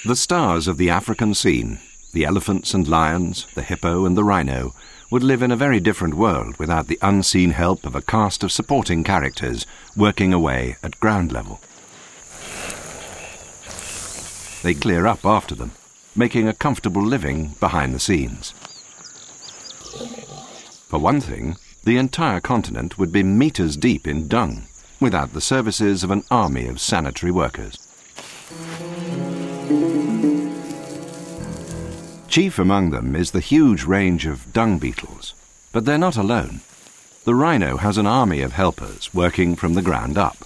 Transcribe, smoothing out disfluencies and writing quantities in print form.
The stars of the African scene, the elephants and lions, the hippo and the rhino, would live in a very different world without the unseen help of a cast of supporting characters working away at ground level. They clear up after them, making a comfortable living behind the scenes. For one thing, the entire continent would be meters deep in dung, without the services of an army of sanitary workers. Chief among them is the huge range of dung beetles, but they're not alone. The rhino has an army of helpers working from the ground up.